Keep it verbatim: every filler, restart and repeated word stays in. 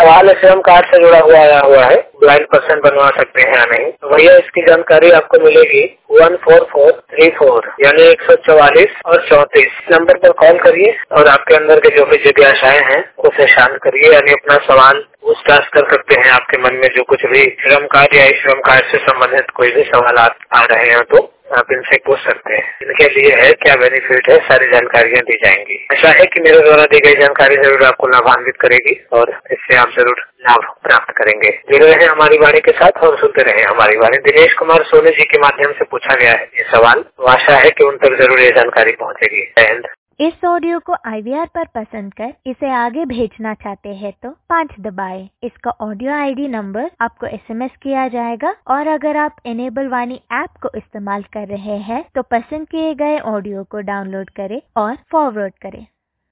सवाल श्रम कार्ड से जुड़ा हुआ आया हुआ है, ब्लाइंड पर्सन बनवा सकते हैं या नहीं। तो भैया इसकी जानकारी आपको मिलेगी one four four three four यानी एक सौ चौवालीस और चौतीस नंबर पर कॉल करिए और आपके अंदर के जो भी जिज्ञासाएं हैं उसे शांत करिए, यानी अपना सवाल पूछताछ कर सकते हैं। आपके मन में जो कुछ भी श्रम कार्ड या श्रम कार्ड से संबंधित कोई भी सवाल आ रहे हैं तो आप इनसे पूछ सकते हैं। इनके लिए है क्या बेनिफिट है, सारी जानकारियाँ दी जाएंगी। आशा है कि मेरे द्वारा दी गई जानकारी जरूर आपको लाभान्वित करेगी और इससे आप जरूर लाभ प्राप्त करेंगे। जुड़े रहे हमारी वाणी के साथ और सुनते रहे हमारी वाणी। दिनेश कुमार सोनी जी के माध्यम से पूछा गया है ये सवाल, तो आशा है कि उन तक जरूर ये जानकारी पहुँचेगी। जय हिंद। इस ऑडियो को आई वी आर पर पसंद कर इसे आगे भेजना चाहते हैं तो पाँच दबाएं। इसका ऑडियो आई डी नंबर आपको एस एम एस किया जाएगा और अगर आप इनेबल वाणी ऐप को इस्तेमाल कर रहे हैं तो पसंद किए गए ऑडियो को डाउनलोड करें और फॉरवर्ड करें।